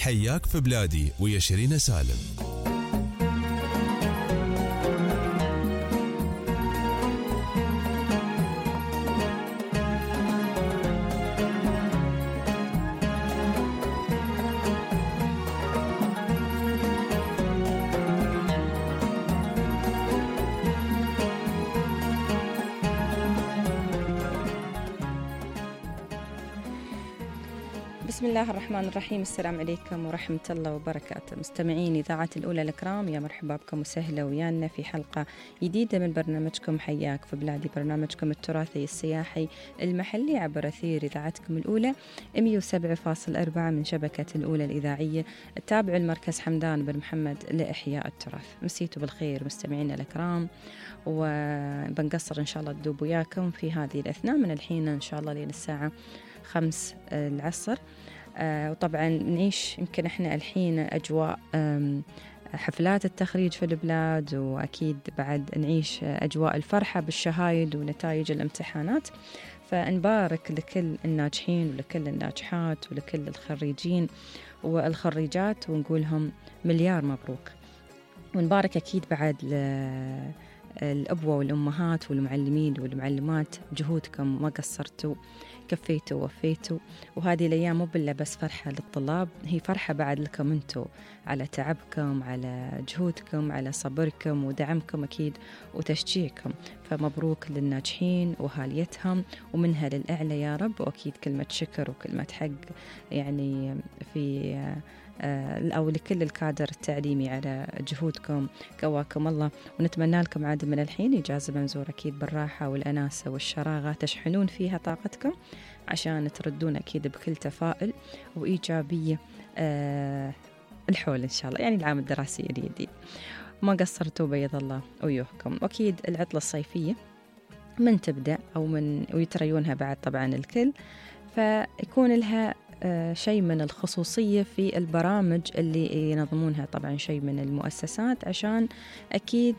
حياك في بلادي ويا شيرين سالم. بسم الله الرحمن الرحيم. السلام عليكم ورحمة الله وبركاته. مستمعين إذاعة الأولى الكرام، يا مرحبا بكم وسهلا ويانا في حلقة جديدة من برنامجكم حياك في بلادي، برنامجكم التراثي السياحي المحلي عبر أثير إذاعتكم الأولى 107.4 من شبكة الأولى الإذاعية التابع المركز حمدان بن محمد لإحياء التراث. مسيتوا بالخير مستمعينا الكرام، وبنقصر إن شاء الله تدوب وياكم في هذه الأثناء من الحين إن شاء الله لين الساعة 5 العصر. وطبعا نعيش يمكن احنا الحين أجواء حفلات التخريج في البلاد، وأكيد بعد نعيش أجواء الفرحة بالشهايد ونتائج الامتحانات. فنبارك لكل الناجحين ولكل الناجحات ولكل الخريجين والخريجات ونقولهم مليار مبروك. ونبارك أكيد بعد الأبوة والأمهات والمعلمين والمعلمات، جهودكم ما قصرتوا، كفيتوا ووفيتوا. وهذه الأيام مو بالله بس فرحة للطلاب، هي فرحة بعد لكم أنتوا على تعبكم، على جهودكم، على صبركم ودعمكم أكيد وتشجيعكم. فمبروك للناجحين وهاليتهم ومنها للأعلى يا رب. وأكيد كلمة شكر وكلمة حق يعني في أو لكل الكادر التعليمي على جهودكم، قواكم الله. ونتمنى لكم عاد من الحين إجازة منزور أكيد بالراحة والأناسة والشراغة تشحنون فيها طاقتكم عشان تردون أكيد بكل تفاؤل وإيجابية الحول إن شاء الله، يعني العام الدراسي الجديد. ما قصرتوا بيض الله ويوهكم. وأكيد العطلة الصيفية من تبدأ أو من ويتريونها بعد طبعا الكل، فيكون لها شيء من الخصوصية في البرامج اللي ينظمونها، طبعا شيء من المؤسسات عشان أكيد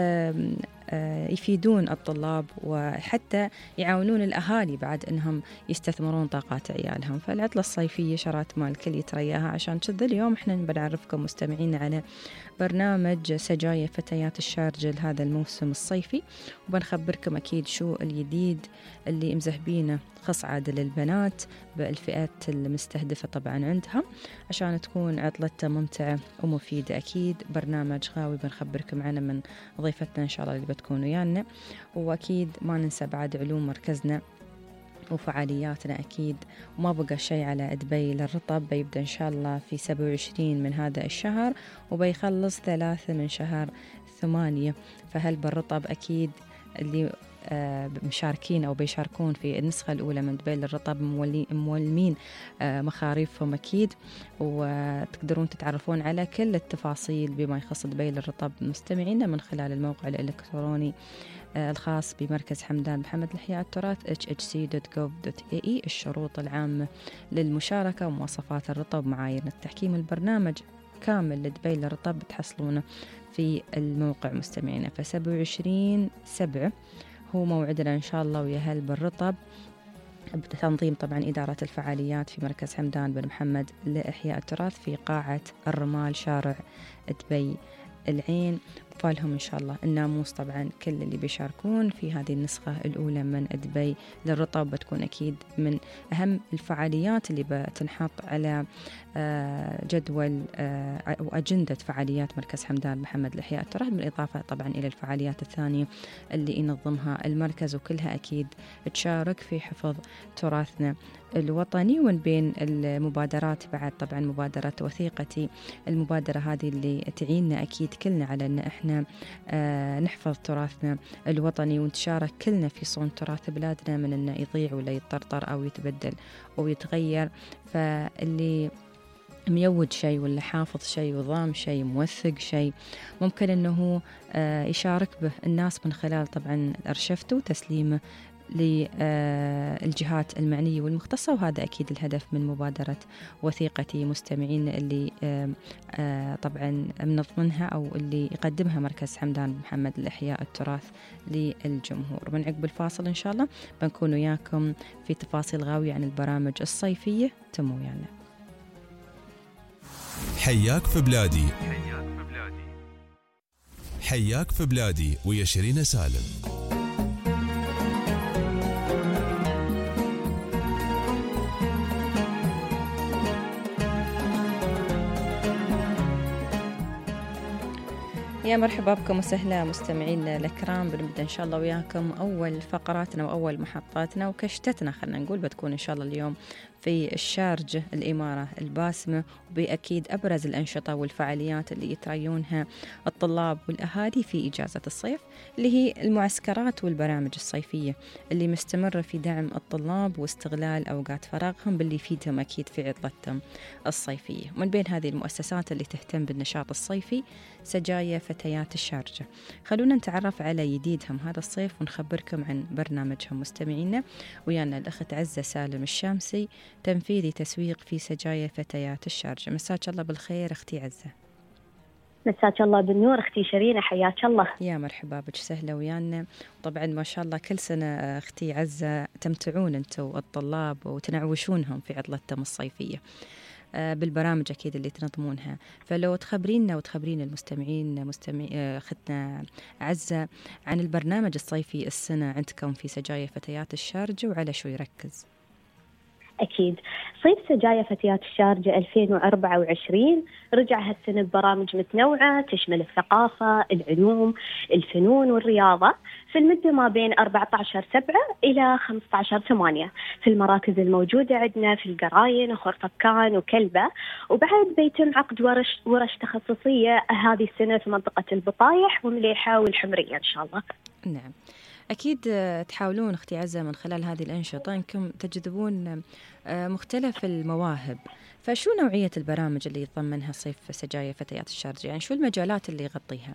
يفيدون الطلاب وحتى يعاونون الأهالي بعد أنهم يستثمرون طاقات عيالهم. فالعطلة الصيفية شرات ما الكل يترياها، عشان كذا اليوم احنا بنعرفكم مستمعين على برنامج سجايا فتيات الشارجة لهذا الموسم الصيفي، وبنخبركم أكيد شو الجديد اللي مزهبينه خاص عاد للبنات بالفئات المستهدفة طبعا عندها، عشان تكون عطلتها ممتعة ومفيدة. أكيد برنامج غاوي بنخبركم عنه من ضيفتنا إن شاء الله اللي بتكون ويانا. وأكيد ما ننسى بعد علوم مركزنا وفعالياتنا أكيد. وما بقى شيء على دبي للرطب، بيبدأ إن شاء الله في 27 من هذا الشهر وبيخلص 3 من شهر 8. فهل بالرطب أكيد اللي مشاركين أو بيشاركون في النسخة الأولى من دبي للرطب مولمين مخاريفهم أكيد، وتقدرون تتعرفون على كل التفاصيل بما يخص دبي للرطب مستمعين من خلال الموقع الإلكتروني الخاص بمركز حمدان محمد لإحياء التراث hhc.gov.ae. الشروط العامة للمشاركة ومواصفات الرطب معايير التحكيم البرنامج كامل لدبي للرطب بتحصلونه في الموقع مستمعينا. ف27/7 هو موعدنا إن شاء الله ويا هل بالرطب، بتنظيم طبعا إدارة الفعاليات في مركز حمدان بن محمد لإحياء التراث في قاعة الرمال شارع دبي العين. فالهم إن شاء الله الناموس طبعا كل اللي بيشاركون في هذه النسخة الأولى من دبي للرطب بتكون أكيد من أهم الفعاليات اللي بتنحط على جدول وأجندة فعاليات مركز حمدان محمد لإحياء التراث، بالإضافة طبعا إلى الفعاليات الثانية اللي ينظمها المركز، وكلها أكيد تشارك في حفظ تراثنا الوطني. ومن بين المبادرات بعد طبعا مبادرة وثيقتي، المبادرة هذه اللي تعيننا أكيد كلنا على أن احنا نحفظ تراثنا الوطني ونتشارك كلنا في صون تراث بلادنا من أنه يضيع ولا يتطرطر أو يتبدل أو يتغير. فاللي ميود شيء ولا حافظ شيء وضام شيء موثق شيء ممكن أنه يشارك به الناس من خلال طبعا أرشفته وتسليمه للجهات المعنية والمختصة. وهذا أكيد الهدف من مبادرة وثيقتي مستمعين اللي طبعا منظمنها أو اللي يقدمها مركز حمدان محمد لإحياء التراث للجمهور. من عقب الفاصل إن شاء الله بنكون وياكم في تفاصيل غاوية عن البرامج الصيفية. تموا ويانا. حياك في بلادي. حياك في بلادي ويا شيرين سالم. يا مرحبا بكم وسهلا مستمعينا الكرام. بنبدأ إن شاء الله وياكم أول فقراتنا وأول محطاتنا وكشتتنا، خلنا نقول بتكون إن شاء الله اليوم في الشارجة الإمارة الباسمة، وبأكيد أبرز الأنشطة والفعاليات اللي يتريونها الطلاب والأهالي في إجازة الصيف، اللي هي المعسكرات والبرامج الصيفية اللي مستمرة في دعم الطلاب واستغلال أوقات فراغهم باللي يفيدهم أكيد في عطلتهم الصيفية. ومن بين هذه المؤسسات اللي تهتم بالنشاط الصيفي سجايا فتيات الشارجة. خلونا نتعرف على جديدهم هذا الصيف ونخبركم عن برنامجهم مستمعينا. ويانا الأخت عزة سالم الشامسي، تنفيذي تسويق في سجايا فتيات الشارجة. مساك الله بالخير أختي عزة. مساك الله بالنور أختي شيرين، حياك الله. يا مرحبا بك، سهلة ويانا. طبعا ما شاء الله كل سنة أختي عزة تمتعون أنتوا الطلاب وتنعوشونهم في عطلتهم الصيفية بالبرامج أكيد اللي تنظمونها. فلو تخبرينا وتخبرين المستمعين أختنا عزة عن البرنامج الصيفي السنة عندكم في سجايا فتيات الشارجة وعلى شو يركز. أكيد صيف سجايا فتيات الشارجة 2024 رجع هالسنة ببرامج متنوعة تشمل الثقافة، العلوم، الفنون والرياضة في المدة ما بين 14/7 إلى 15/8 في المراكز الموجودة عندنا في القراين وخرفكان وكلبة. وبعد بيتم عقد ورش تخصصية هذه السنة في منطقة البطايح ومليحة والحمرية إن شاء الله. نعم أكيد تحاولون أختي عزة من خلال هذه الأنشطة أنكم تجذبون مختلف المواهب. فشو نوعية البرامج اللي يتضمنها صيف سجايا فتيات الشارجة؟ يعني شو المجالات اللي يغطيها؟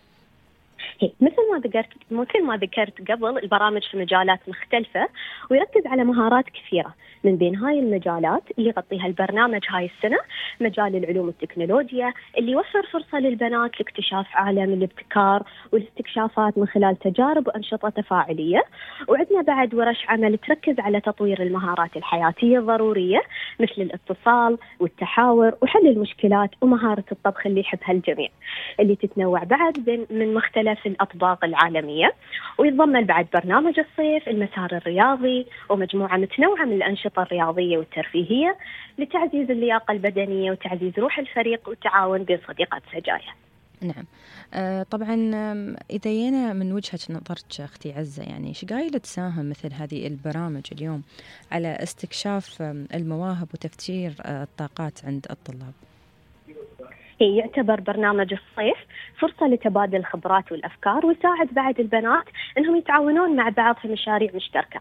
مثل ما ذكرت قبل، البرامج في مجالات مختلفة ويركز على مهارات كثيرة. من بين هاي المجالات اللي يغطيها البرنامج هاي السنة مجال العلوم والتكنولوجيا، اللي يوفر فرصة للبنات لاكتشاف عالم الابتكار والاستكشافات من خلال تجارب وأنشطة تفاعلية. وعندنا بعد ورش عمل تركز على تطوير المهارات الحياتية الضرورية مثل الاتصال والتحاور وحل المشكلات ومهارة الطبخ اللي يحبها الجميع، اللي تتنوع بعد من مختلف الأطباق العالمية. ويتضمن بعد برنامج الصيف المسار الرياضي ومجموعة متنوعة من الأنشطة الرياضية والترفيهية لتعزيز اللياقة البدنية وتعزيز روح الفريق والتعاون بين صديقات سجايا. نعم طبعا إذا جينا من وجهة نظرك أختي عزة، يعني شقايل تساهم مثل هذه البرامج اليوم على استكشاف المواهب وتفجير الطاقات عند الطلاب؟ يعتبر برنامج الصيف فرصة لتبادل الخبرات والأفكار، ويساعد بعد البنات أنهم يتعاونون مع بعض في مشاريع مشتركة.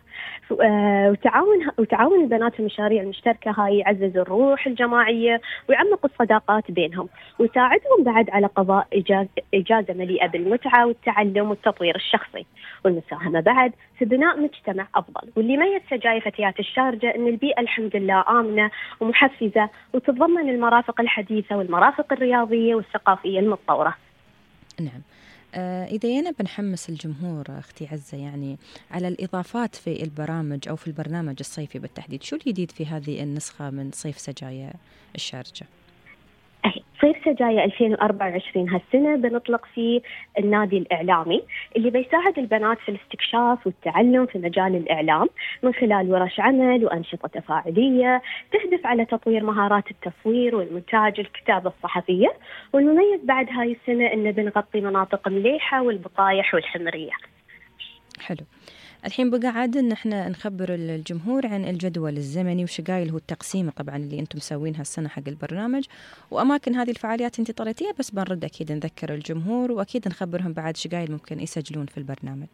وتعاون البنات في المشاريع المشتركة هاي يعزز الروح الجماعية ويعمق الصداقات بينهم، ويساعدهم بعد على قضاء إجازة مليئة بالمتعة والتعلم والتطوير الشخصي والمساهمة بعد في بناء مجتمع أفضل. واللي يميز سجايا فتيات الشارجة أن البيئة الحمد لله آمنة ومحفزة وتتضمن المرافق الحديثة والمرافق الرياضية والثقافية المتطورة. نعم إذا أنا بنحمس الجمهور أختي عزة يعني على الإضافات في البرامج أو في البرنامج الصيفي بالتحديد، شو الجديد في هذه النسخة من صيف سجايا الشارجة؟ صيف سجايا 2024 هالسنة بنطلق فيه النادي الإعلامي اللي بيساعد البنات في الاستكشاف والتعلم في مجال الإعلام من خلال ورش عمل وأنشطة تفاعلية تهدف على تطوير مهارات التصوير والمونتاج والكتابة الصحفية. والمميز بعد هاي السنة إنه بنغطي مناطق مليحة والبطايح والحمرية. حلو. الحين بقى عاد ان احنا نخبر الجمهور عن الجدول الزمني وشقايل هو التقسيم طبعا اللي انتم مسوينها السنه حق البرنامج واماكن هذه الفعاليات انت طريتيها، بس بنرد اكيد نذكر الجمهور واكيد نخبرهم بعد شقايل ممكن يسجلون في البرنامج.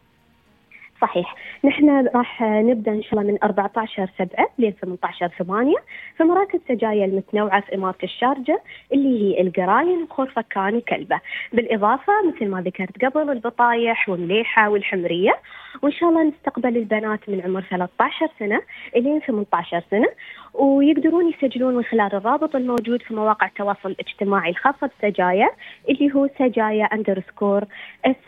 صحيح، نحن راح نبدأ إن شاء الله من 14/7 ل 18/8 في مراكز سجايا المتنوعة في إمارة الشارجة اللي هي القراين وخرفكان وكلبة، بالإضافة مثل ما ذكرت قبل البطايح ومليحة والحمرية. وإن شاء الله نستقبل البنات من عمر 13 سنة إلى 18 سنة، ويقدرون يسجلون من خلال الرابط الموجود في مواقع التواصل الاجتماعي الخاصة بسجايا اللي هو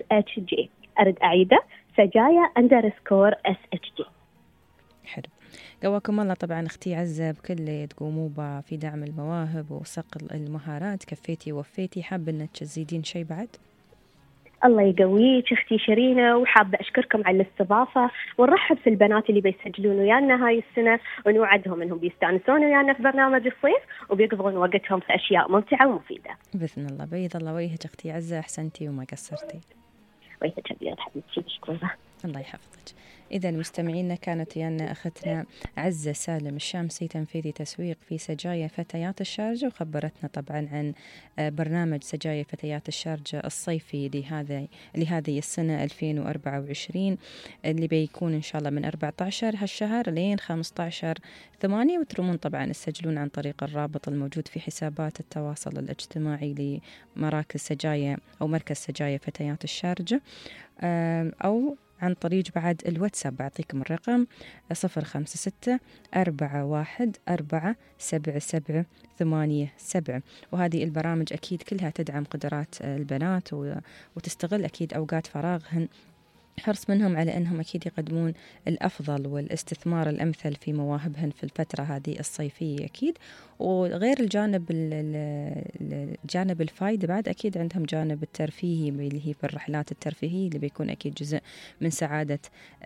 سجايا_SHG. أرد أعيده، سجايا_SHG. حلو. قواكم الله. طبعا أختي عزة بكل اللي تقوموا به في دعم المواهب وصقل المهارات، كفيتي ووفيتي. حابة أنك تزيدين شيء بعد؟ الله يقويك أختي شيرينة، وحابة أشكركم على الاستضافة، ونرحب في البنات اللي بيسجلون ويانا هاي السنة، ونوعدهم أنهم بيستانسون ويانا في برنامج الصيف وبيقضون وقتهم في أشياء ممتعة ومفيدة بإذن الله. بيض الله وجهك أختي عزة، أحسنتي وما قصرتي. ويهك أبيض حبيبتي، مشكورة. الله يحفظك. إذا مستمعينا كانت ويانا أختنا عزة سالم الشامسي، تنفيذي تسويق في سجايا فتيات الشارجة، وخبرتنا طبعا عن برنامج سجايا فتيات الشارجة الصيفي لهذه السنة 2024 اللي بيكون إن شاء الله من 14 هالشهر لين 15/8. وترمون طبعا تسجلون عن طريق الرابط الموجود في حسابات التواصل الاجتماعي لمراكز سجايا أو مركز سجايا فتيات الشارجة، أو عن طريق بعد الواتساب. بعطيكم الرقم 056-414-7787. وهذه البرامج أكيد كلها تدعم قدرات البنات وتستغل أكيد أوقات فراغهن، حرص منهم على أنهم أكيد يقدمون الأفضل والاستثمار الأمثل في مواهبهن في الفترة هذه الصيفية أكيد. وغير الجانب الفايدة بعد أكيد عندهم جانب الترفيهي اللي هي بالرحلات الترفيهية اللي بيكون أكيد جزء من سعادة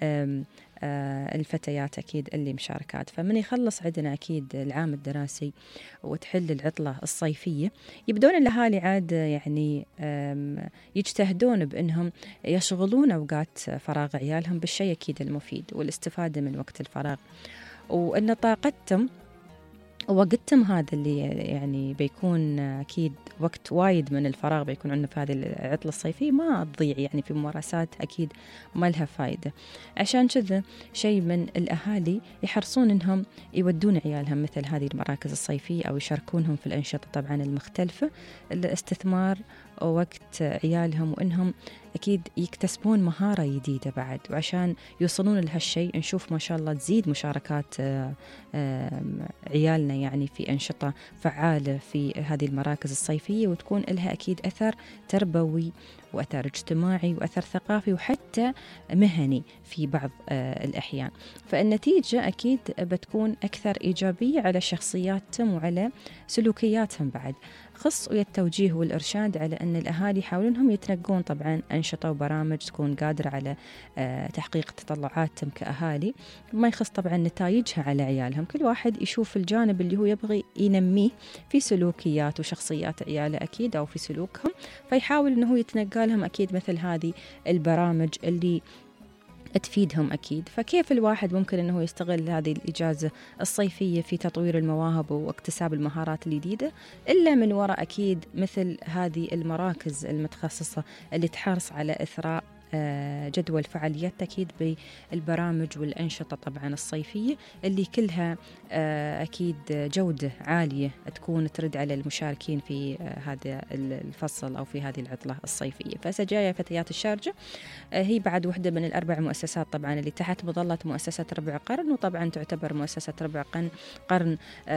الفتيات أكيد اللي مشاركات. فمن يخلص عندنا أكيد العام الدراسي وتحل العطلة الصيفية، يبدون الأهالي عاد يعني يجتهدون بأنهم يشغلون أوقات فراغ عيالهم بالشيء أكيد المفيد والاستفادة من وقت الفراغ، وأن طاقتهم ووقتهم هذا اللي يعني بيكون أكيد وقت وايد من الفراغ بيكون عندنا في هذه العطلة الصيفية ما تضيع يعني في ممارسات أكيد ما لها فايدة. عشان كذا شيء من الأهالي يحرصون إنهم يودون عيالهم مثل هذه المراكز الصيفية أو يشاركونهم في الأنشطة طبعا المختلفة، الاستثمار وقت عيالهم، وإنهم أكيد يكتسبون مهارة جديدة بعد. وعشان يوصلون لهالشيء نشوف ما شاء الله تزيد مشاركات عيالنا يعني في أنشطة فعالة في هذه المراكز الصيفية، وتكون لها أكيد أثر تربوي وأثر اجتماعي وأثر ثقافي وحتى مهني في بعض الأحيان. فالنتيجة أكيد بتكون أكثر إيجابية على شخصياتهم وعلى سلوكياتهم بعد. خص ويا التوجيه والإرشاد على أن الأهالي يحاولونهم يتنقون طبعا أنشطة وبرامج تكون قادرة على تحقيق تطلعاتهم كأهالي، ما يخص طبعا نتائجها على عيالهم. كل واحد يشوف الجانب اللي هو يبغي ينميه في سلوكيات وشخصيات عياله أكيد أو في سلوكهم، فيحاول أنه يتنقى لهم أكيد مثل هذه البرامج اللي تفيدهم أكيد. فكيف الواحد ممكن أنه يستغل هذه الإجازة الصيفية في تطوير المواهب واكتساب المهارات الجديدة إلا من وراء أكيد مثل هذه المراكز المتخصصة اللي تحرص على إثراء جدول فعاليات أكيد بالبرامج والأنشطة طبعا الصيفية اللي كلها أكيد جودة عالية تكون ترد على المشاركين في هذا الفصل أو في هذه العطلة الصيفية. فسجايا فتيات الشارجة هي بعد واحدة من الأربع مؤسسات طبعا اللي تحت مظلة مؤسسة ربع قرن، وطبعا تعتبر مؤسسة ربع قرن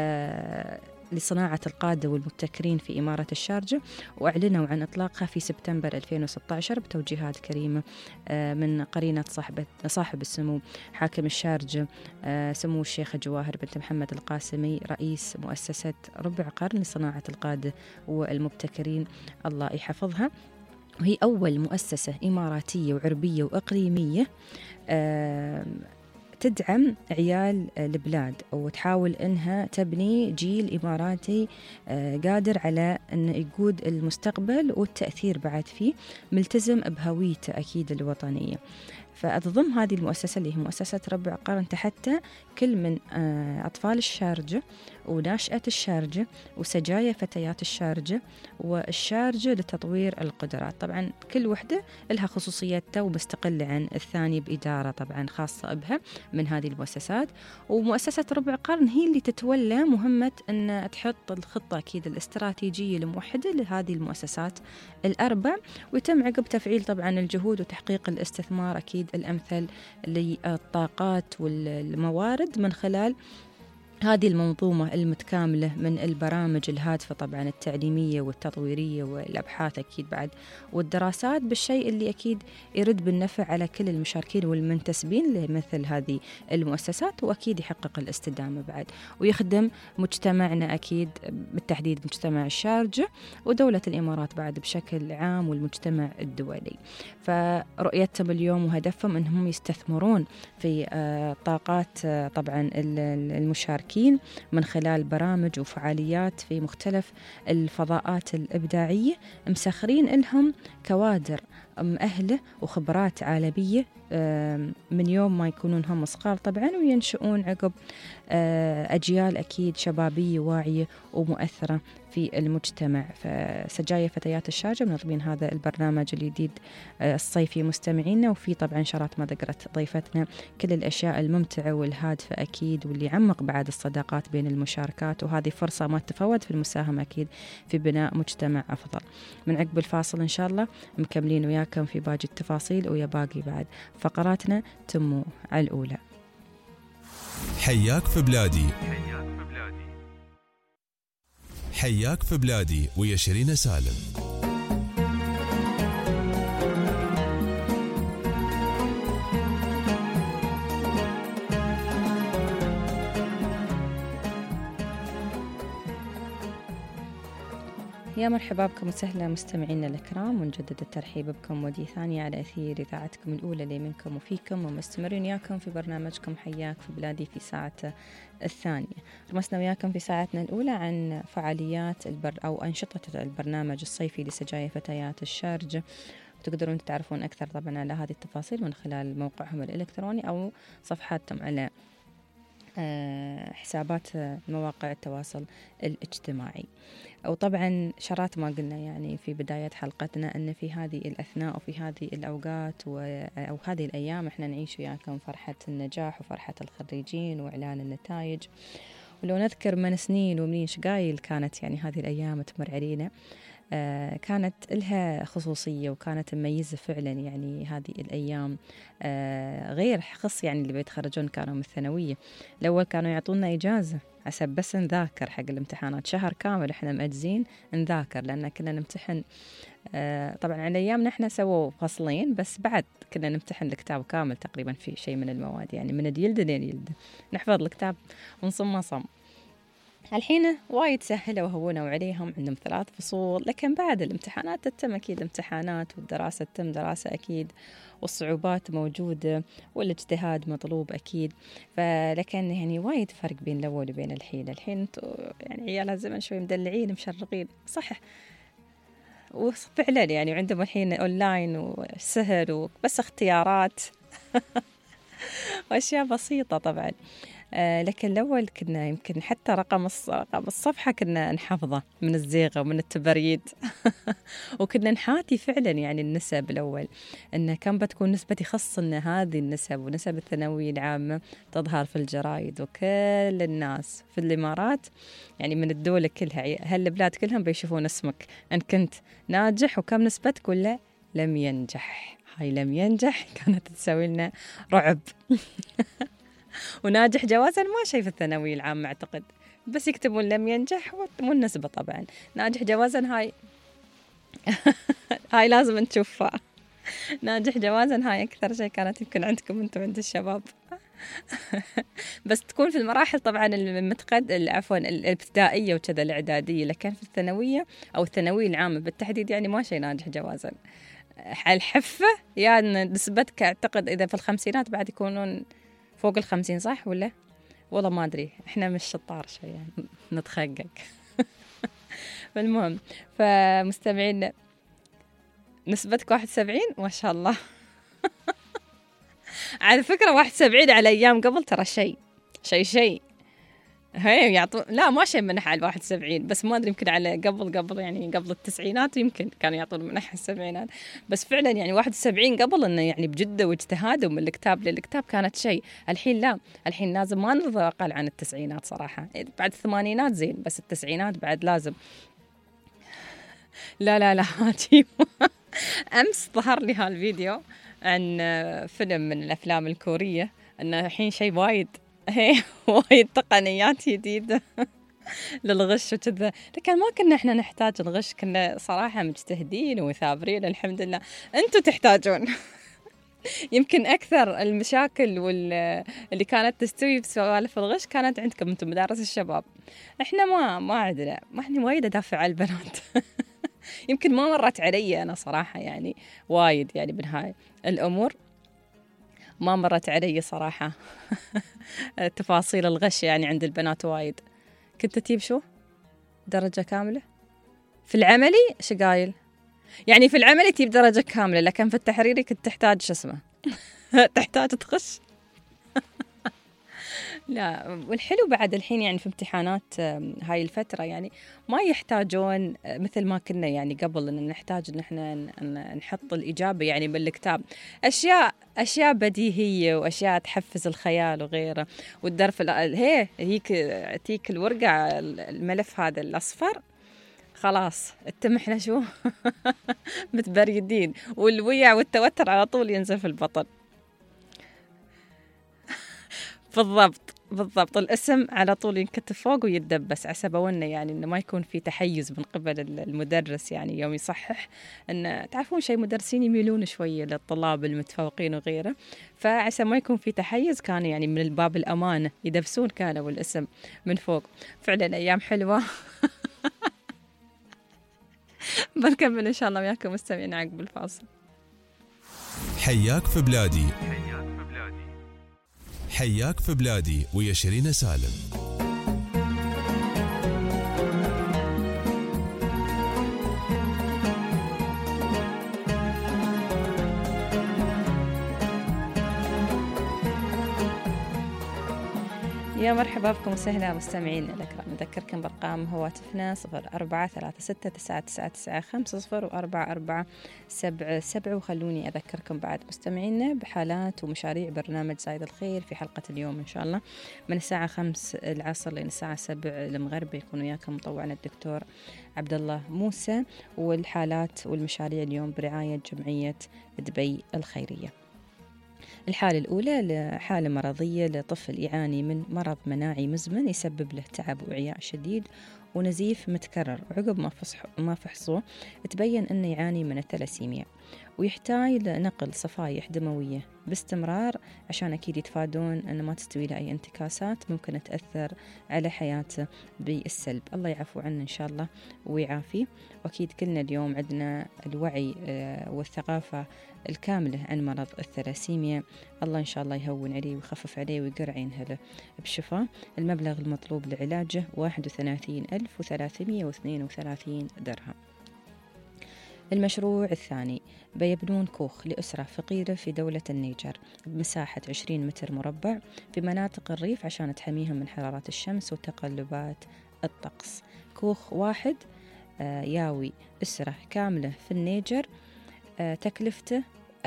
لصناعة القادة والمبتكرين في إمارة الشارجة، وأعلنوا عن إطلاقها في سبتمبر 2016 بتوجيهات كريمة من قرينة صاحب السمو حاكم الشارجة سمو الشيخة جواهر بنت محمد القاسمي رئيس مؤسسة ربع قرن لصناعة القادة والمبتكرين الله يحفظها. وهي أول مؤسسة إماراتية وعربية وإقليمية تدعم عيال البلاد وتحاول إنها تبني جيل إماراتي قادر على أن يقود المستقبل والتأثير بعد فيه، ملتزم بهويته أكيد الوطنية. فتضم هذه المؤسسة اللي هي مؤسسة ربع قرن تحتها كل من أطفال الشارجة وناشئة الشارجة وسجايا فتيات الشارجة والشارجة لتطوير القدرات. طبعا كل وحدة لها خصوصيتها ومستقلة عن الثاني بإدارة طبعا خاصة بها من هذه المؤسسات. ومؤسسة ربع قرن هي اللي تتولى مهمة أن تحط الخطة أكيد الاستراتيجية الموحدة لهذه المؤسسات الأربع، ويتم عقب تفعيل طبعا الجهود وتحقيق الاستثمار أكيد الأمثل للطاقات والموارد من خلال هذه المنظومة المتكاملة من البرامج الهادفة طبعا التعليمية والتطويرية والأبحاث أكيد بعد والدراسات بالشيء اللي أكيد يرد بالنفع على كل المشاركين والمنتسبين لمثل هذه المؤسسات، وأكيد يحقق الاستدامة بعد ويخدم مجتمعنا أكيد بالتحديد مجتمع الشارجة ودولة الإمارات بعد بشكل عام والمجتمع الدولي. فرؤيتهم اليوم وهدفهم أنهم يستثمرون في طاقات طبعا المشاركين من خلال برامج وفعاليات في مختلف الفضاءات الإبداعية، مسخرين لهم كوادر مؤهلة وخبرات عالمية من يوم ما يكونون هم صغار طبعا، وينشؤون عقب أجيال أكيد شبابية واعية ومؤثرة في المجتمع. فسجايا فتيات الشارجة منظمين هذا البرنامج الجديد الصيفي مستمعينا، وفي طبعا شرات ما ذكرت ضيفتنا كل الأشياء الممتعة والهادفة أكيد واللي يعمق بعد الصداقات بين المشاركات، وهذه فرصة ما تفوت في المساهمة أكيد في بناء مجتمع أفضل. من عقب الفاصل إن شاء الله مكملين وياكم في باقي التفاصيل ويا باقي بعد فقراتنا تمو على الأولى. حياك في بلادي، حياك في بلادي ويا شيرين سالم. يا مرحبا بكم وسهلا مستمعينا الكرام، ونجدد الترحيب بكم ودي ثانية على أثير إذاعتكم الأولى لي منكم وفيكم، ومستمرين وياكم في برنامجكم حياك في بلادي في ساعة الثانية. رمسنا وياكم في ساعتنا الأولى عن فعاليات أو أنشطة البرنامج الصيفي لسجايا فتيات الشارجة، وتقدرون تعرفون أكثر طبعا على هذه التفاصيل من خلال موقعهم الإلكتروني أو صفحاتهم على حسابات مواقع التواصل الاجتماعي. وطبعا شرات ما قلنا يعني في بداية حلقتنا أن في هذه الأثناء وفي هذه الأوقات أو هذه الأيام إحنا نعيش وياكم فرحة النجاح وفرحة الخريجين وإعلان النتائج. ولو نذكر من سنين ومن شقايل كانت يعني هذه الأيام تمر علينا، كانت لها خصوصية وكانت مميزة فعلا. يعني هذه الأيام غير خص يعني اللي بيتخرجون كانوا من الثانوية، الأول كانوا يعطونا إجازة عسب بس نذاكر حق الامتحانات، شهر كامل احنا مأجزين نذاكر لأن كنا نمتحن. طبعا على أيامنا احنا سووا فصلين بس بعد كنا نمتحن الكتاب كامل تقريبا في شيء من المواد، يعني من الجلد لين الجلد نحفظ الكتاب ونصم ما صم. الحين وايد سهلوا وهونوا عليهم، عندهم 3 فصول، لكن بعد الامتحانات تتم أكيد امتحانات والدراسة تتم دراسة أكيد، والصعوبات موجودة والاجتهاد مطلوب أكيد. فلكن يعني وايد فرق بين الأول وبين الحين يعني عيال الزمن شوي مدلعين مشرقين صح، وفعلا يعني عندهم الحين أونلاين وسهل وبس اختيارات وأشياء بسيطة طبعا. لكن الأول كنا يمكن حتى رقم الصفحة كنا نحفظه من الزيغة ومن التبريد وكنا نحاتي فعلا يعني النسب الأول أن كم بتكون نسبة، يخص أن هذه النسب ونسب الثانوية العامة تظهر في الجرائد، وكل الناس في الإمارات يعني من الدولة كلها هالبلاد كلهم بيشوفون اسمك أن كنت ناجح وكم نسبتك ولا لم ينجح. هاي لم ينجح كانت تسوي لنا رعب وناجح جوازا ما شيء في الثانوية العامة أعتقد، بس يكتبون لم ينجح والنسبة طبعا. ناجح جوازا هاي لازم نشوفها. ناجح جوازا هاي أكثر شيء كانت يمكن عندكم أنتم عند الشباب بس تكون في المراحل طبعا عفوا الابتدائية وكذا الإعدادية، لكن في الثانوية أو الثانوية العامة بالتحديد يعني ما شيء ناجح جوازا. الحفة يعني نسبتك أعتقد إذا في الخمسينات بعد يكونون فوق 50 صح ولا؟ والله ما أدري، إحنا مش شطار شوي يعني نتخقق فالمهم فمستمعين نسبتك 71 ما شاء الله على فكرة 71 على أيام قبل ترى شيء هي يعطون لا ما شيء منح على 71، بس ما أدري يمكن على قبل يعني قبل التسعينات يمكن كانوا يعطون منح السبعينات، بس فعلا يعني 71 قبل إنه يعني بجدة واجتهاد ومن الكتاب للكتاب كانت شيء. الحين لا، الحين لازم ما نرضى أقل عن التسعينات صراحة، بعد الثمانينات زين بس التسعينات بعد لازم. لا هاتي أمس ظهر لي هالفيديو عن فيلم من الأفلام الكورية أنه الحين شيء وايد هي وايد تقنيات جديدة للغش وكذا، لكن ما كنا احنا نحتاج الغش، كنا صراحة مجتهدين وثابرين الحمد لله. انتم تحتاجون يمكن أكثر المشاكل اللي كانت تستوي بسوالف الغش كانت عندكم أنتم مدارس الشباب. إحنا ما عندنا، ما إحنا وايد أدافع على البنات يمكن ما مرت علي أنا صراحة، يعني وايد يعني من هاي الأمور ما مرت علي صراحة تفاصيل الغش يعني عند البنات وايد. كنت تجيب شو؟ درجة كاملة؟ في العملي شقايل، يعني في العمل تجيب درجة كاملة، لكن في التحريري كنت تحتاج شو اسمه تحتاج تخش لا. والحلو بعد الحين يعني في امتحانات هاي الفترة يعني ما يحتاجون مثل ما كنا يعني قبل ان نحتاج ان احنا نحط الإجابة يعني بالكتاب، أشياء بديهية وأشياء تحفز الخيال وغيره. والدرف هيك تيك الورقة الملف هذا الأصفر خلاص التمحنا شو متبردين، والويع والتوتر على طول ينزل في البطن. بالضبط الاسم على طول ينكتب فوق ويتدبس عسبونا، يعني انه ما يكون في تحيز من قبل المدرس يعني يوم يصحح. ان تعرفون شيء مدرسين يميلون شويه للطلاب المتفوقين وغيره، فعسى ما يكون في تحيز كان يعني من الباب الامانه يدبسون كانوا الاسم من فوق. فعلا ايام حلوه بنكمل إن شاء الله وياكم مستمعين عقب الفاصل. حياك في بلادي، حياك في بلادي ويا شيرين سالم. يا مرحبا بكم وسهلا مستمعين الأكرام. نذكركم بأرقام هواتفنا 04-3699995 و4477، وخلوني أذكركم بعد مستمعينا بحالات ومشاريع برنامج زايد الخير في حلقة اليوم إن شاء الله من الساعة 5 العصر لين الساعة 7 المغرب. يكون وياكم مطوعنا الدكتور عبد الله موسى. والحالات والمشاريع اليوم برعاية جمعية دبي الخيرية. الحالة الأولى لحالة مرضية لطفل يعاني من مرض مناعي مزمن يسبب له تعب وإعياء شديد ونزيف متكرر، وعقب ما فحصوه تبين أنه يعاني من الثلاسيميا، ويحتاج لنقل صفائح دموية باستمرار عشان أكيد يتفادون أن ما تستوي له أي انتكاسات ممكن تأثر على حياته بالسلب. الله يعفو عنه إن شاء الله ويعافيه. وأكيد كلنا اليوم عندنا الوعي والثقافة الكاملة عن مرض الثلاسيميا. الله إن شاء الله يهون عليه ويخفف عليه ويقر عينها له بشفاء. المبلغ المطلوب لعلاجه 31,332 درهم. المشروع الثاني بيبنون كوخ لأسرة فقيرة في دولة النيجر بمساحة 20 متر مربع بمناطق الريف عشان تحميهم من حرارة الشمس وتقلبات الطقس. كوخ واحد ياوي أسرة كاملة في النيجر، تكلفته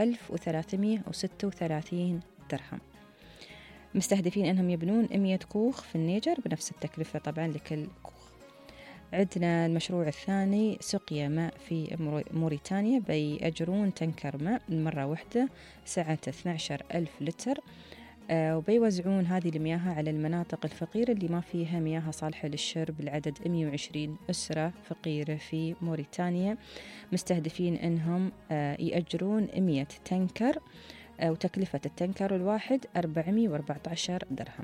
1336 درهم. مستهدفين أنهم يبنون 100 كوخ في النيجر بنفس التكلفة طبعا لكل كوخ. عندنا المشروع الثاني سقيا ماء في موريتانيا، بيأجرون تنكر ماء مرة واحدة سعته 12,000 لتر، وبيوزعون هذه المياه على المناطق الفقيرة اللي ما فيها مياه صالحة للشرب لعدد 120 أسرة فقيرة في موريتانيا. مستهدفين أنهم يأجرون 100 تنكر، وتكلفة التنكر الواحد 414 درهم.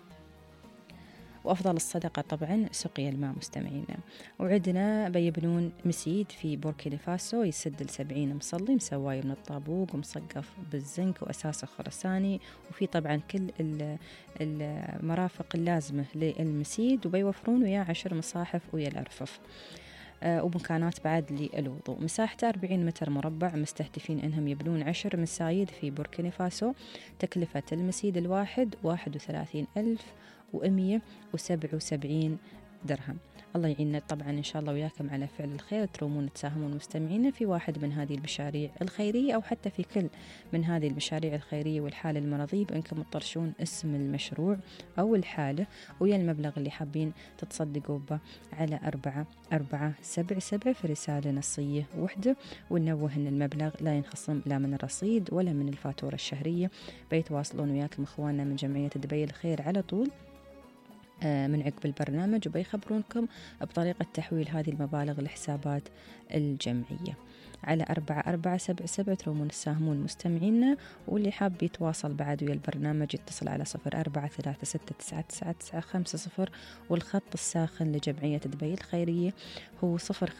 وأفضل الصدقة طبعا سقيا الماء مستمعينا. وعندنا بيبنون مسجد في بوركينا فاسو يسد 70 مصلي مسواي من الطابوق ومصقف بالزنك وأساسه خرساني، وفي طبعا كل المرافق اللازمة للمسجد، وبيوفرون وياه 10 مصاحف ويا الأرفف ومكانات بعد للوضوء. مساحته 40 متر مربع. مستهدفين أنهم يبنون 10 مساجد في بوركينا فاسو. تكلفة المسجد الواحد 31,177 درهم. الله يعيننا طبعا إن شاء الله وياكم على فعل الخير، ترومون تساهمون مستمعينا في واحد من هذه المشاريع الخيرية أو حتى في كل من هذه المشاريع الخيرية والحالة المرضية، بأنكم تطرشون اسم المشروع أو الحالة ويا المبلغ اللي حابين تتصدقوا به على 4477 في رسالة نصية وحدة. ونوه أن المبلغ لا ينخصم لا من الرصيد ولا من الفاتورة الشهرية. بيتواصلون وياكم إخواننا من جمعية دبي الخير على طول من عقب البرنامج، وبيخبرونكم بطريقة تحويل هذه المبالغ لحسابات الجمعية على 4477. ترومون تساهمون مستمعينا، واللي حاب يتواصل بعد ويا البرنامج يتصل على 0436999950، والخط الساخن لجمعية دبي الخيرية هو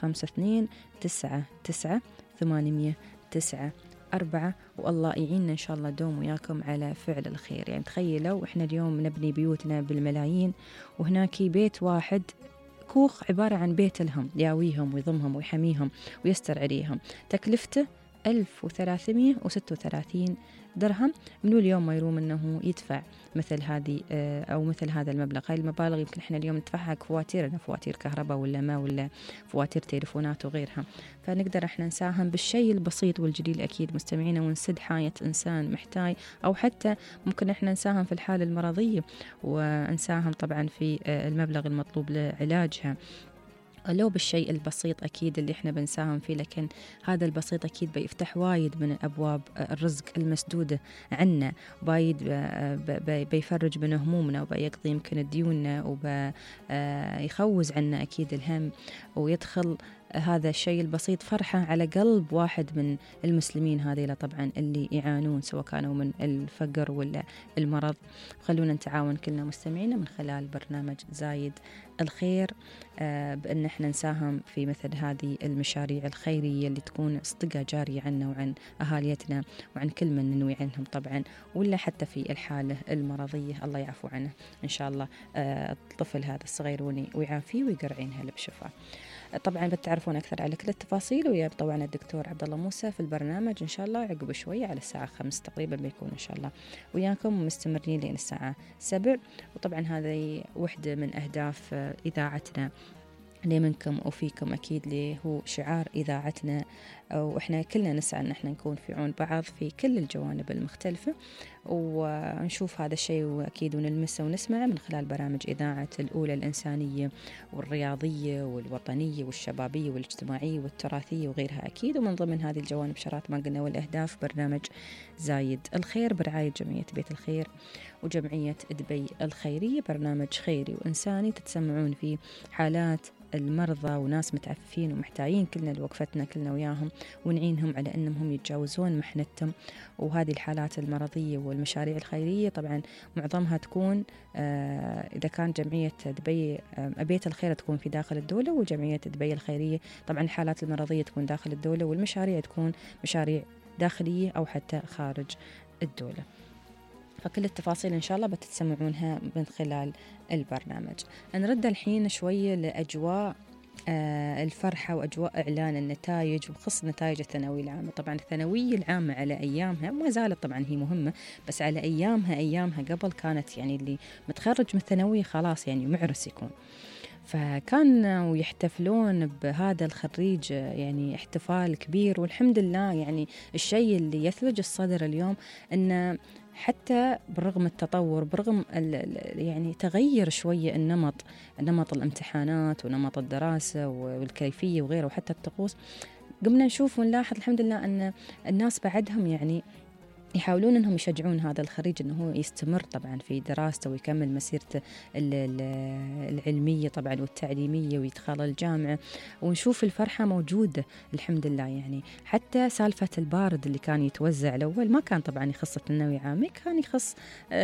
0529998894. والله يعيننا إن شاء الله دوم وياكم على فعل الخير. يعني تخيلوا إحنا اليوم نبني بيوتنا بالملايين، وهناك بيت واحد كوخ عبارة عن بيت لهم ياويهم ويضمهم ويحميهم ويستر عليهم، تكلفته 1336 درهم. منو اليوم ما يروم أنه يدفع مثل هذه أو مثل هذا المبلغ؟ هاي المبالغ يمكن إحنا اليوم ندفعها كفواتيرنا، فواتير كهرباء ولا ماء ولا فواتير تليفونات وغيرها. فنقدر إحنا نساهم بالشيء البسيط والجليل أكيد مستمعينا، ونسد حاجة إنسان محتاج، أو حتى ممكن إحنا نساهم في الحالة المرضية ونساهم طبعا في المبلغ المطلوب لعلاجها، لو بالشيء البسيط أكيد اللي إحنا بنساهم فيه. لكن هذا البسيط أكيد بيفتح وايد من أبواب الرزق المسدودة عنا، بايد بيفرج من همومنا، وبيقضي يمكن ديوننا، وبيخوز عنا أكيد الهم، ويدخل هذا الشيء البسيط فرحة على قلب واحد من المسلمين هذيلا طبعا اللي يعانون سواء كانوا من الفقر ولا المرض. خلونا نتعاون كلنا مستمعينا من خلال برنامج زايد الخير بأن احنا نساهم في مثل هذه المشاريع الخيرية اللي تكون صدقة جارية عنا وعن أهاليتنا وعن كل من ننوي عنهم طبعا، ولا حتى في الحالة المرضية الله يعفو عنه إن شاء الله الطفل هذا الصغير ويعافيه ويقرعينها بشفاء. طبعا بتعرفون أكثر على كل التفاصيل ويا طبعا الدكتور عبد الله موسى في البرنامج إن شاء الله عقب شوية على الساعة 5 تقريبا بيكون إن شاء الله وياكم مستمرين لين الساعة 7. وطبعا هذه وحدة من أهداف إذاعتنا اللي منكم وفيكم أكيد، اللي هو شعار إذاعتنا، وإحنا كلنا نسعى أن احنا نكون في عون بعض في كل الجوانب المختلفة، ونشوف هذا الشيء وأكيد ونلمسه ونسمعه من خلال برامج إذاعة الأولى الإنسانية والرياضية والوطنية والشبابية والاجتماعية والتراثية وغيرها أكيد. ومن ضمن هذه الجوانب شرات ما قلنا والأهداف برنامج زايد الخير برعاية جمعية بيت الخير وجمعية دبي الخيرية، برنامج خيري وإنساني تتسمعون فيه حالات المرضى وناس متعففين ومحتاجين كلنا لوقفتنا كلنا وياهم، ونعينهم على أنهم يتجاوزون محنتهم. وهذه الحالات المرضية والمشاريع الخيرية طبعا معظمها تكون إذا كان جمعية دبي بيت الخير تكون في داخل الدولة، وجمعية دبي الخيرية طبعا الحالات المرضية تكون داخل الدولة، والمشاريع تكون مشاريع داخلية أو حتى خارج الدولة. فكل التفاصيل إن شاء الله بتسمعونها من خلال البرنامج. نرد الحين شوية لأجواء الفرحة وأجواء إعلان النتائج، وخص نتائج الثانوية العامة. طبعا الثانوية العامة على أيامها ما زالت طبعا هي مهمة، بس على أيامها قبل كانت يعني اللي متخرج من الثانوية خلاص يعني معرس يكون، فكانوا يحتفلون بهذا الخريج يعني احتفال كبير. والحمد لله يعني الشيء اللي يثلج الصدر اليوم أن حتى برغم التطور، برغم يعني تغير شوية نمط الامتحانات ونمط الدراسة والكيفية وغيره وحتى الطقوس، قمنا نشوف ونلاحظ الحمد لله أن الناس بعدهم يعني يحاولون أنهم يشجعون هذا الخريج أنه هو يستمر طبعا في دراسته ويكمل مسيرته العلمية طبعا والتعليمية ويدخل الجامعة، ونشوف الفرحة موجودة الحمد لله. يعني حتى سالفة البارد اللي كان يتوزع الأول ما كان طبعا يخص الثانوية عامة، كان يخص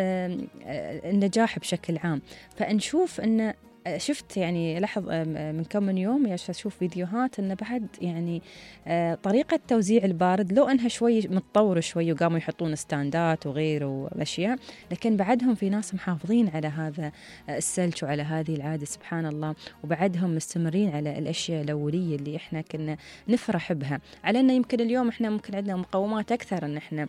النجاح بشكل عام. فنشوف أن شفت يعني لحظ من كم من يوم أشوف فيديوهات أنه بعد يعني طريقة توزيع البارد لو أنها شوي متطورة شوي وقاموا يحطون ستاندات وغيره وأشياء، لكن بعدهم في ناس محافظين على هذا السلج وعلى هذه العادة سبحان الله، وبعدهم مستمرين على الأشياء الأولية اللي إحنا كنا نفرح بها. على أنه يمكن اليوم إحنا ممكن عندنا مقومات أكثر أن إحنا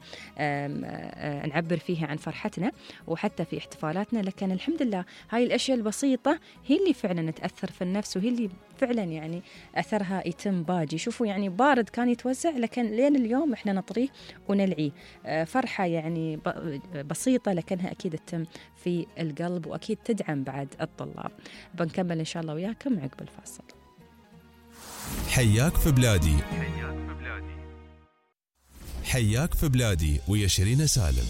نعبر فيها عن فرحتنا وحتى في احتفالاتنا، لكن الحمد لله هاي الأشياء البسيطة هي اللي فعلا تأثر في النفس، وهي اللي فعلا يعني أثرها يتم باجي. شوفوا يعني بارد كان يتوزع، لكن لين اليوم إحنا نطريه ونلعيه. فرحة يعني بسيطة لكنها أكيد تتم في القلب، وأكيد تدعم بعد الطلاب. بنكمل إن شاء الله وياكم عقب الفاصل. حياك في بلادي، حياك في بلادي ويا شيرين سالم.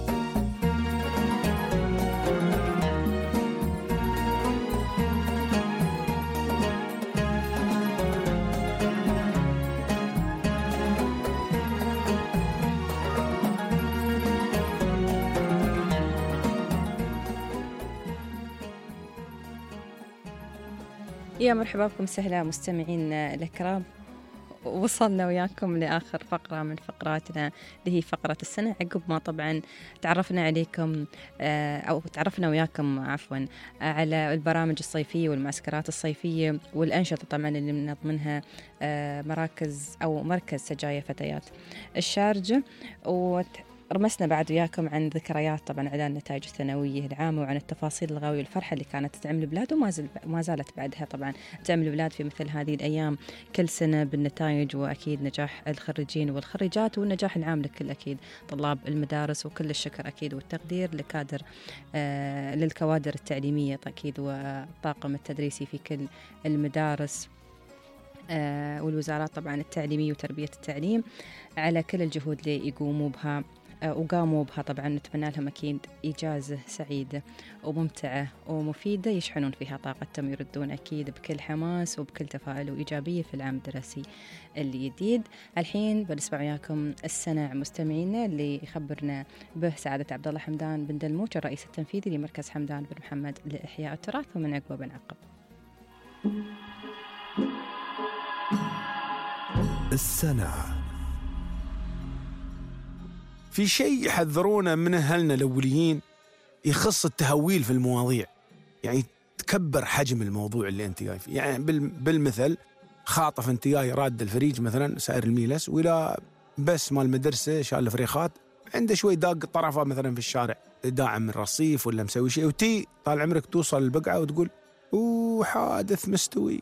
يا مرحبا بكم سهلا مستمعين الكرام. وصلنا وياكم لآخر فقرة من فقراتنا اللي هي فقرة السنة، عقب ما طبعا تعرفنا عليكم أو تعرفنا وياكم عفوا على البرامج الصيفية والمعسكرات الصيفية والأنشطة طبعا اللي منها مراكز أو مركز سجايا فتيات الشارجة. رمسنا بعد وياكم عن ذكريات طبعا إعلان نتائج الثانوية العامة، وعن التفاصيل الغاوية والفرحة اللي كانت تعم البلاد وما زالت بعدها طبعا تعم البلاد في مثل هذه الأيام كل سنة بالنتائج، وأكيد نجاح الخريجين والخريجات والنجاح العام لكل أكيد طلاب المدارس. وكل الشكر أكيد والتقدير لكادر للكوادر التعليمية أكيد والطاقم التدريسي في كل المدارس والوزارات طبعا التعليمية وتربية التعليم على كل الجهود اللي يقوموا بها وقاموا بها. طبعا نتمنى لهم أكيد إجازة سعيدة وممتعة ومفيدة يشحنون فيها طاقتهم، يردون أكيد بكل حماس وبكل تفاؤل وإيجابية في العام الدراسي الجديد. الحين بنسمع وياكم السنة مستمعينا اللي يخبرنا به سعادة عبد الله حمدان بن دلموج الرئيس التنفيذي لمركز حمدان بن محمد لإحياء التراث، ومن عقبه بنعقب. السنة. في شيء يحذرونا من أهلنا الأوليين يخص التهويل في المواضيع، يعني تكبر حجم الموضوع اللي أنت جاي فيه. يعني بالمثل خاطف أنت جاي راد الفريج مثلا سائر الميلس، ولا بس مال المدرسة شال الفريخات عنده شوي داق طرفه مثلا في الشارع داعم من رصيف ولا مسوي شيء، وتي طال عمرك توصل البقعة وتقول حادث مستوي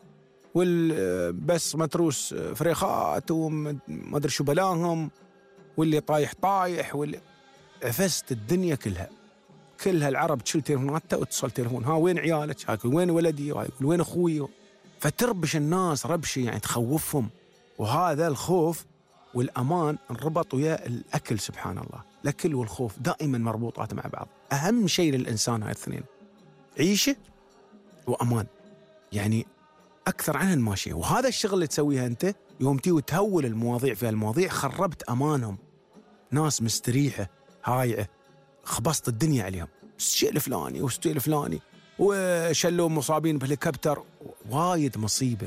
والبس متروس فريخات وما أدري شو بلاهم، واللي طايح واللي عفست الدنيا كلها العرب تشيل تليفوناتها وتصل تليفون، ها وين عيالك، ها وين ولدي، ها وين أخوي، فتربش الناس ربش يعني تخوفهم. وهذا الخوف والأمان انربط ويا الأكل. سبحان الله، الأكل والخوف دائما مربوطات مع بعض. أهم شيء للإنسان هاي الاثنين، عيشة وأمان، يعني أكثر عنها ما شيء. وهذا الشغل اللي تسويها أنت يوم تي وتهول المواضيع في المواضيع، خربت أمانهم، ناس مستريحة هايعة، خبصت الدنيا عليهم، الشيء الفلاني والشيء الفلاني، وشلوا مصابين بالهليكوبتر، وايد مصيبة.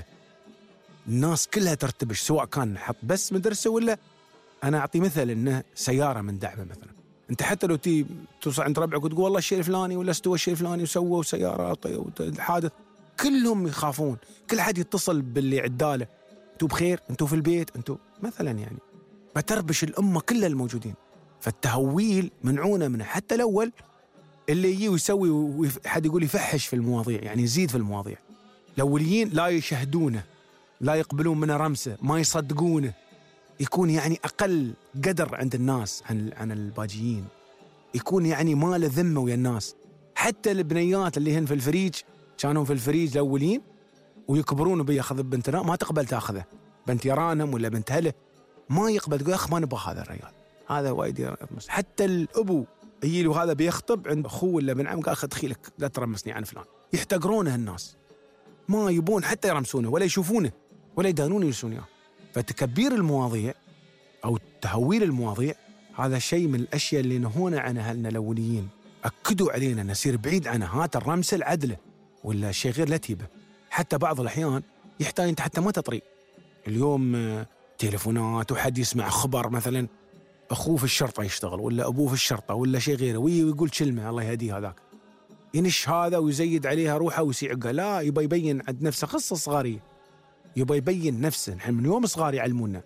الناس كلها ترتبش، سواء كان حط بس مدرسة ولا أنا أعطي مثل إنه سيارة من دعمة مثلا. أنت حتى لو تي توصل عند ربعك وتقول والله الشيء الفلاني ولا استوى الشيء الفلاني وسووا سيارة حادث، كلهم يخافون، كل حد يتصل باللي عداله، أنتوا بخير، أنتوا في البيت، أنتوا مثلا، يعني فتربش الأمة كلها الموجودين. فالتهويل منعونا منه. حتى الأول اللي يجي ويسوي حد يقول يفحش في المواضيع، يعني يزيد في المواضيع. الأوليين لا يشهدونه، لا يقبلون منه رمسه، ما يصدقونه، يكون يعني أقل قدر عند الناس عن الباجيين، يكون يعني ما له ذمة ويا الناس. حتى البنيات اللي هن في الفريج كانوا في الفريج الأولين ويكبرون بياخذ بنتنا، ما تقبل تاخذه بنت يرانهم ولا بنت هله، ما يقبل، تقول أخ ما نبغى هذا الرجال، هذا وايد يرمس. حتى الأبو يجي له هذا بيخطب عند أخوه ولا بن عم، قال خدخيلك لا ترمسني عن فلان. يحتقرونه الناس، ما يبون حتى يرمسونه ولا يشوفونه ولا يدانون يرسونه. فتكبير المواضيع أو تهويل المواضيع هذا شيء من الأشياء اللي نهونا عنها أهلنا الأوليين، أكدوا علينا نسير بعيد عنها. هات الرمس العدلة ولا شيء غير لا تيبه. حتى بعض الأحيان يحتاج أنت حتى ما تطري. اليوم تليفونات وحد يسمع خبر مثلا أخوه في الشرطة يشتغل ولا أبوه في الشرطة ولا شيء غيره، ويقول كلمة الله يهديه هذاك، ينش هذا ويزيد عليها روحه ويسيعقها. لا، يبى يبين عند نفسه قصة صغارية، يبى يبين نفسه. نحن من يوم صغار يعلمونا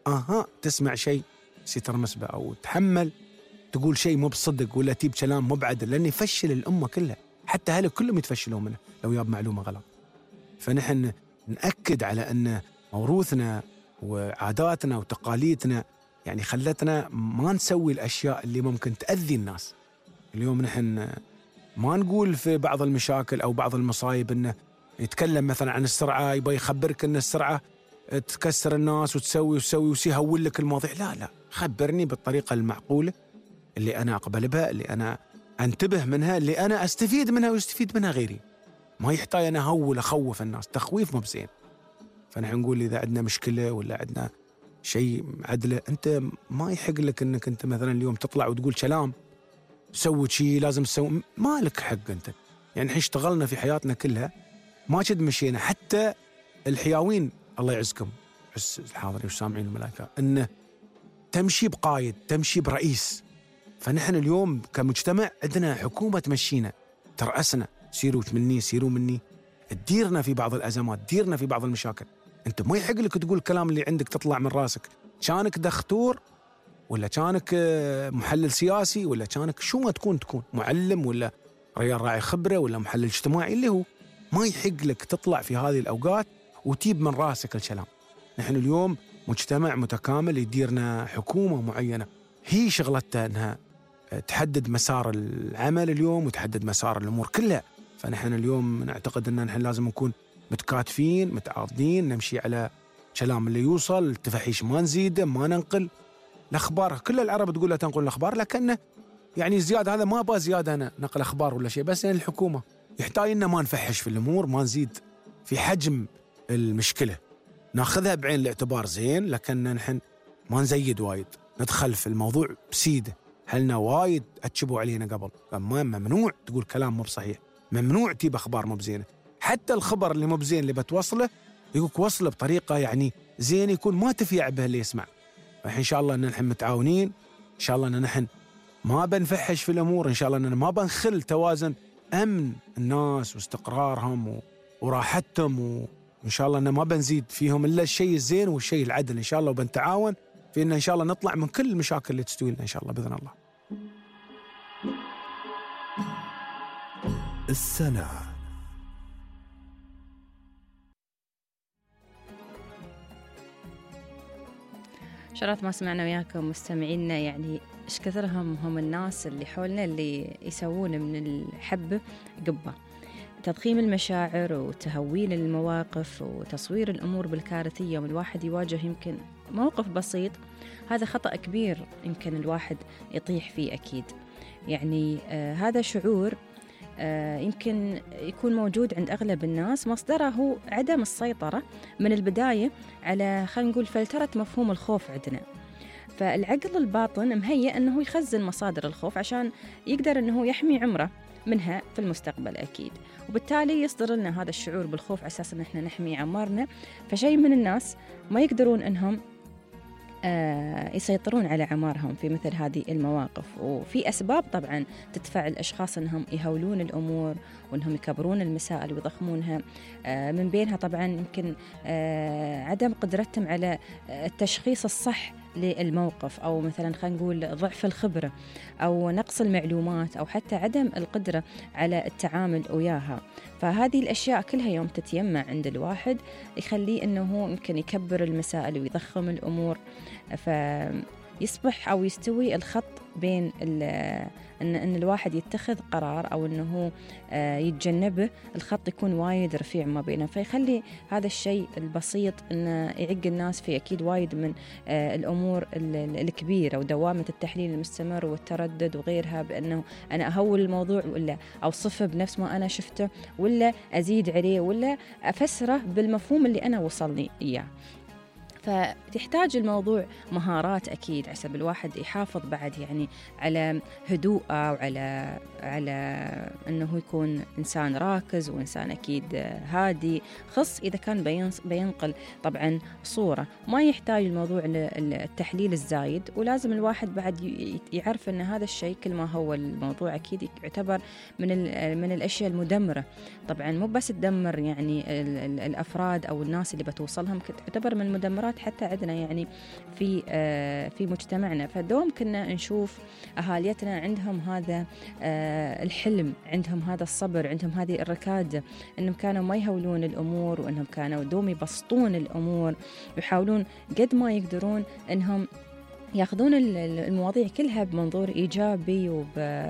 تسمع شيء سترمس به أو تحمل تقول شيء مو بصدق ولا تجيب كلام مو بعدل، لأن يفشل الأمة كلها. حتى أهله كلهم يتفشلون منه لو ياب معلومة غلط. فنحن نأكد على أن موروثنا وعاداتنا وتقاليدنا يعني خلتنا ما نسوي الأشياء اللي ممكن تأذي الناس. اليوم نحن ما نقول في بعض المشاكل أو بعض المصايب أنه يتكلم مثلا عن السرعة، يبغى يخبرك أن السرعة تكسر الناس وتسوي ويهول لك المواضيع. لا، خبرني بالطريقة المعقولة اللي أنا أقبل بها، اللي أنا أنتبه منها، اللي أنا أستفيد منها ويستفيد منها غيري. ما يحتاج أنا أهول أخوف الناس، تخويف مو بزين. فنحن نقول إذا عندنا مشكلة ولا عندنا شيء عدله، أنت ما يحق لك أنك أنت مثلا اليوم تطلع وتقول كلام سوي شيء لازم تسوي، ما لك حق أنت. يعني نحن اشتغلنا في حياتنا كلها ما شد مشينا، حتى الحياوين الله يعزكم بس الحاضرين والسامعين الملائكة، أنه تمشي بقائد، تمشي برئيس. فنحن اليوم كمجتمع عندنا حكومة تمشينا، ترأسنا، سيروا مني، تديرنا في بعض الأزمات، تديرنا في بعض المشاكل. أنت ما يحق لك تقول الكلام اللي عندك تطلع من راسك، كانك دكتور ولا كانك محلل سياسي ولا كانك شو ما تكون معلم ولا ريال راعي خبرة ولا محلل اجتماعي اللي هو، ما يحق لك تطلع في هذه الأوقات وتجيب من راسك الكلام. نحن اليوم مجتمع متكامل يديرنا حكومة معينة هي شغلتها أنها تحدد مسار العمل اليوم وتحدد مسار الأمور كلها. فنحن اليوم نعتقد أن نحن لازم نكون متكاتفين متعاضدين، نمشي على كلام اللي يوصل، التفحيش ما نزيده، ما ننقل الأخبار. كل العرب تقول لا تنقل الأخبار، لكن يعني زيادة هذا ما أبغى زيادة أنا نقل أخبار ولا شيء، بس يعني الحكومة يحتاج إن ما نفحش في الأمور، ما نزيد في حجم المشكلة، ناخذها بعين الاعتبار زين، لكن نحن ما نزيد وايد، ندخل في الموضوع بسيدة. هلنا وايد أتشبوا علينا قبل، ممنوع تقول كلام مو بصحيح، ممنوع تجيب أخبار مو بزينة، حتى الخبر اللي مو بزين اللي بتوصله يقولك وصله بطريقة يعني زين يكون ما تفيع به اللي يسمع. فإن شاء الله أن نحن متعاونين، إن شاء الله أن نحن ما بنفحش في الأمور، إن شاء الله أن ما بنخل توازن أمن الناس واستقرارهم وراحتهم، وإن شاء الله أن ما بنزيد فيهم إلا الشيء الزين والشيء العدل إن شاء الله، وبنتعاون في إن شاء الله نطلع من كل المشاكل اللي تستوي لنا إن شاء الله بإذن الله. السنة شرط ما سمعنا وياكم مستمعينا، يعني إيش كثرهم هم الناس اللي حولنا اللي يسوون من الحبة قبة، تضخيم المشاعر وتهويل المواقف وتصوير الأمور بالكارثية. والواحد يواجه يمكن موقف بسيط، هذا خطأ كبير يمكن الواحد يطيح فيه أكيد. يعني هذا شعور يمكن يكون موجود عند أغلب الناس، مصدره هو عدم السيطرة من البداية على خلينا نقول فلترة مفهوم الخوف عندنا. فالعقل الباطن مهيئ أنه يخزن مصادر الخوف عشان يقدر أنه يحمي عمره منها في المستقبل أكيد، وبالتالي يصدر لنا هذا الشعور بالخوف على أساس أن احنا نحمي عمرنا. فشيء من الناس ما يقدرون أنهم يسيطرون على عمارهم في مثل هذه المواقف، وفي أسباب طبعا تدفع الأشخاص أنهم يهولون الأمور وأنهم يكبرون المسائل ويضخمونها. من بينها طبعا يمكن عدم قدرتهم على التشخيص الصح للموقف، أو مثلا خلينا نقول ضعف الخبرة أو نقص المعلومات أو حتى عدم القدرة على التعامل وياها. فهذه الأشياء كلها يوم تتيمع عند الواحد يخليه أنه يمكن يكبر المسائل ويضخم الأمور، فيصبح أو يستوي الخط بين أن الواحد يتخذ قرار أو أنه يتجنبه، الخط يكون وايد رفيع ما بينه، فيخلي هذا الشيء البسيط أنه يعق الناس في أكيد وايد من الأمور الكبيرة ودوامة التحليل المستمر والتردد وغيرها، بأنه أنا أهول الموضوع ولا أوصفه بنفس ما أنا شفته ولا أزيد عليه ولا أفسره بالمفهوم اللي أنا وصلني إياه. فتحتاج الموضوع مهارات أكيد حسب الواحد يحافظ بعد يعني على هدوءه وعلى أنه يكون إنسان راكز وإنسان أكيد هادي، خص إذا كان بينقل طبعا صورة. ما يحتاج الموضوع للتحليل الزايد، ولازم الواحد بعد يعرف أن هذا الشيء كل ما هو الموضوع أكيد يعتبر من الأشياء المدمرة. طبعا مو بس تدمر يعني الأفراد أو الناس اللي بتوصلهم، تعتبر من المدمرات الخبرات حتى عندنا يعني في مجتمعنا. فدوم كنا نشوف أهاليتنا عندهم هذا الحلم، عندهم هذا الصبر، عندهم هذه الركادة، أنهم كانوا ما يهولون الأمور، وأنهم كانوا دوم يبسطون الأمور، يحاولون قد ما يقدرون أنهم ياخذون المواضيع كلها بمنظور إيجابي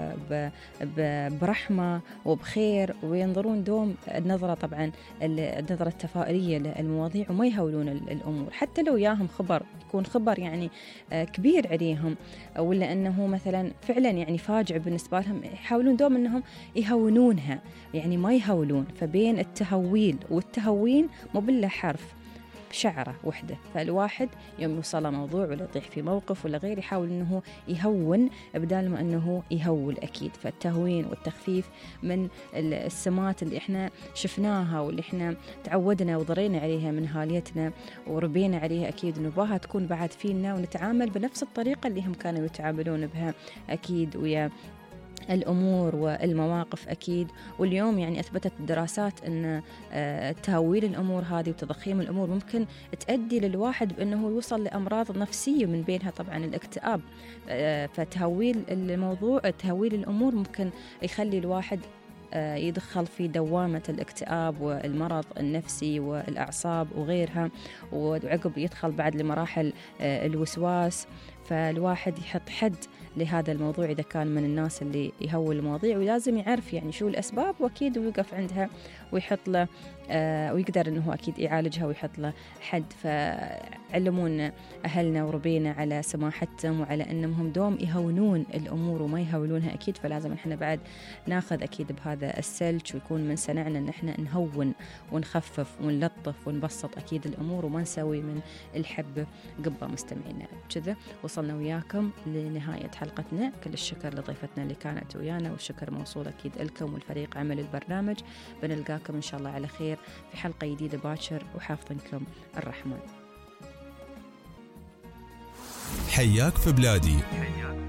وبرحمة وبخير، وينظرون دوم النظرة طبعا النظرة التفاؤلية للمواضيع، وما يهولون الأمور حتى لو ياهم خبر يكون خبر يعني كبير عليهم، ولا أنه مثلا فعلا يعني فاجع بالنسبة لهم، يحاولون دوم أنهم يهونونها، يعني ما يهولون. فبين التهويل والتهوين مو بالله حرف بشعرة وحدة. فالواحد يوم يوصل موضوع ولا يطيح في موقف ولا غير يحاول أنه يهون بدال ما أنه يهول أكيد. فالتهوين والتخفيف من السمات اللي إحنا شفناها واللي إحنا تعودنا وضرينا عليها من هاليتنا وربينا عليها، أكيد نباها تكون بعد فينا، ونتعامل بنفس الطريقة اللي هم كانوا يتعاملون بها أكيد ويا الأمور والمواقف أكيد. واليوم يعني أثبتت الدراسات أن تهويل الأمور هذه وتضخيم الأمور ممكن تؤدي للواحد بأنه يوصل لأمراض نفسية، من بينها طبعا الاكتئاب. فتهويل الموضوع، تهويل الأمور ممكن يخلي الواحد يدخل في دوامة الاكتئاب والمرض النفسي والأعصاب وغيرها، وعقب يدخل بعد لمراحل الوسواس. فالواحد يحط حد لهذا الموضوع إذا كان من الناس اللي يهول المواضيع، ولازم يعرف يعني شو الأسباب وأكيد ويقف عندها ويحط له ويقدر أنه أكيد يعالجها ويحط له حد. فعلمونا أهلنا وربينا على سماحتهم وعلى أنهم دوم يهونون الأمور وما يهولونها أكيد. فلازم إحنا بعد ناخذ أكيد بهذا السلج، ويكون من صنعنا أن إحنا نهون ونخفف ونلطف ونبسط أكيد الأمور، وما نسوي من الحب قبة. مستمعينا كذا وصلنا وياكم لنهاية حلقتنا. كل الشكر لضيفتنا اللي كانت ويانا، والشكر موصول أكيد لكم والفريق عمل البرنامج. بنلقاكم إن شاء الله على خير في حلقة جديدة باكر، وحافظكم الرحمن. حياك في بلادي